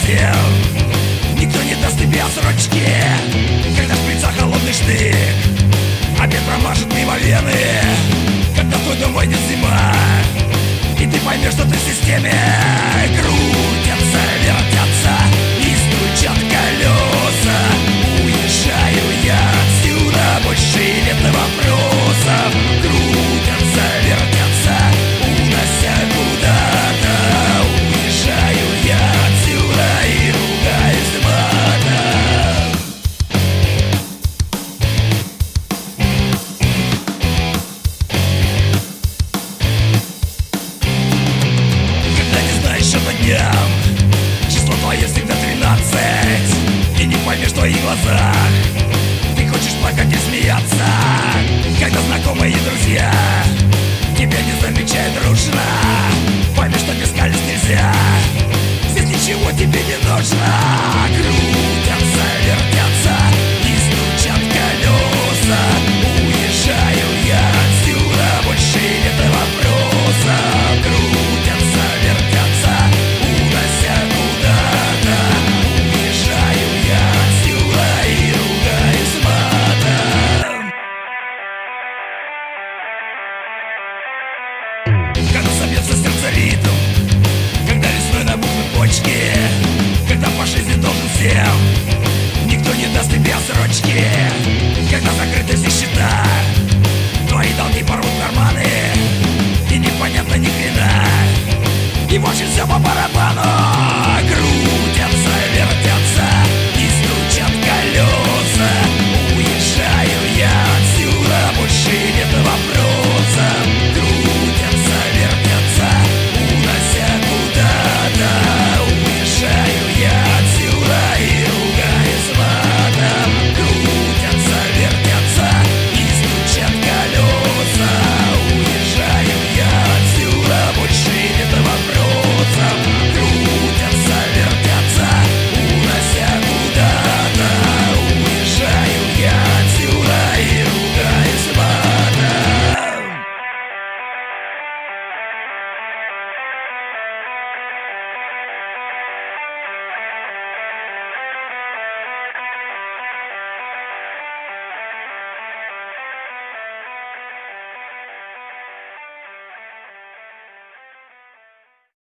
всем. Никто не даст тебе срочки, когда шприца холодный штык, обед промажет мимо вены, когда в твой дом войдет зима, и ты поймешь, что ты в системе. Крутятся, вертятся и стучат колеса. Уезжаю я отсюда, больше нет вопросов. Крутятся, вертятся, унося куда-то. Уезжаю я отсюда и ругаюсь матом. Когда не знаешь, что по дням, число твое всегда 13, и не поймешь в твоих глазах. Ты хочешь плакать и смеяться, когда знакомые и друзья тебя не замечают дружно. Пойми, что без колес нельзя, здесь ничего тебе не нужно. Крутятся, вертятся и стучат колеса. Уезжаю я отсюда, больше нет вопросов. Крутятся, вертятся, унося куда-то. Уезжаю я отсюда и ругаюсь матом. Когда собьется сердце ритм, когда весной набухнут почки, когда по жизни должен всем, никто не даст тебе срочки, когда закрыты все счета, твои долги порвут карманы, и непонятно ни хрена, и в общем все по барабану.